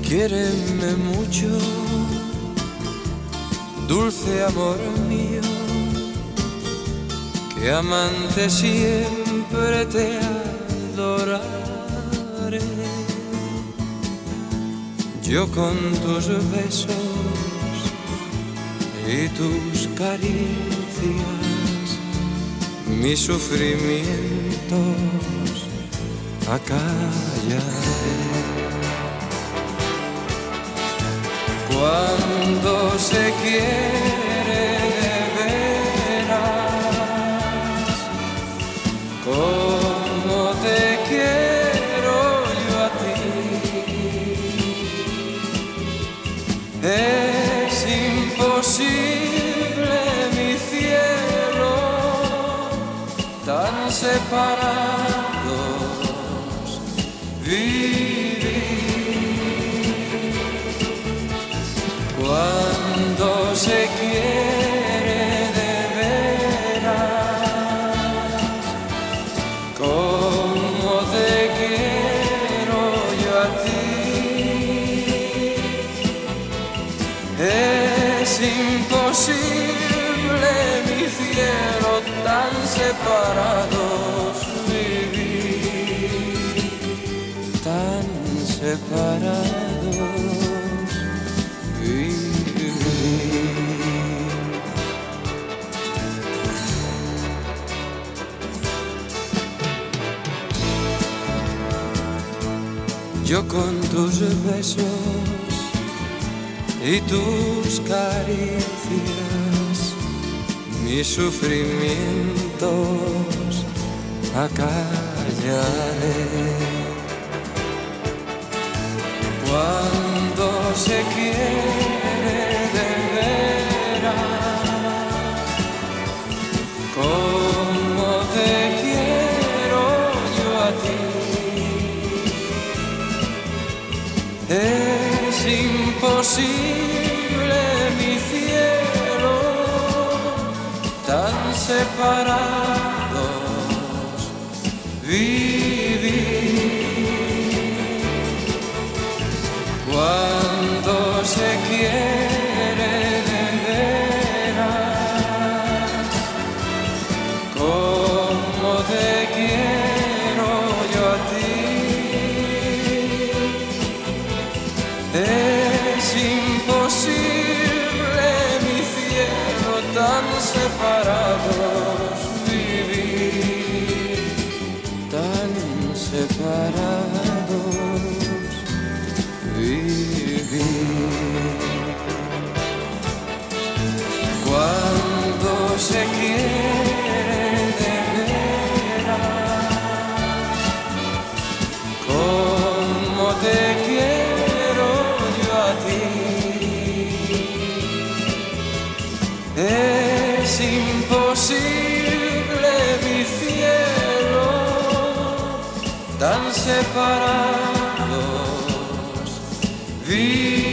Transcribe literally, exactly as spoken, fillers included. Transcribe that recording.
Quiéreme mucho, dulce amor mío, que amante siempre te adoraré. Yo con tus besos y tus caricias, mis sufrimientos acallaré. Cuando se quiere de veras, como te quiero yo a ti, es imposible, mi cielo, tan separados vivir. Cuando se quiere de veras, como te quiero yo a ti, es imposible, mi cielo, tan separados vivir, tan separados. Yo con tus besos y tus caricias, mis sufrimientos acallaré. Cuando se quiere de veras, como te quiero yo a ti, es imposible, mi cielo, tan separados vivir. Cuando se quiere de veras, como te quiero yo a ti, es imposible, mi cielo, tan separados vivir, tan separados vivir. Cuando se quiere de veras, como te quiero yo a ti, es imposible, mi cielo, tan separados vivir.